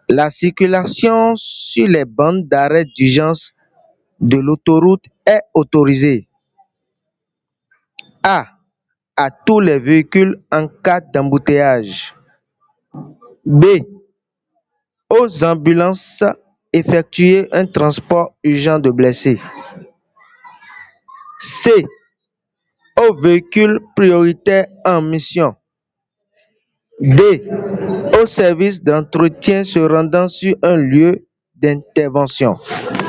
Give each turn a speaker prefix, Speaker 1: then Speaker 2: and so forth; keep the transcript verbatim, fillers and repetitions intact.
Speaker 1: La circulation sur les bandes d'arrêt d'urgence de l'autoroute est autorisée. A. À tous les véhicules en cas d'embouteillage. B. Aux ambulances effectuer un transport urgent de blessés. C. Aux véhicules prioritaires en mission. D. Aux services d'entretien se rendant sur un lieu d'intervention.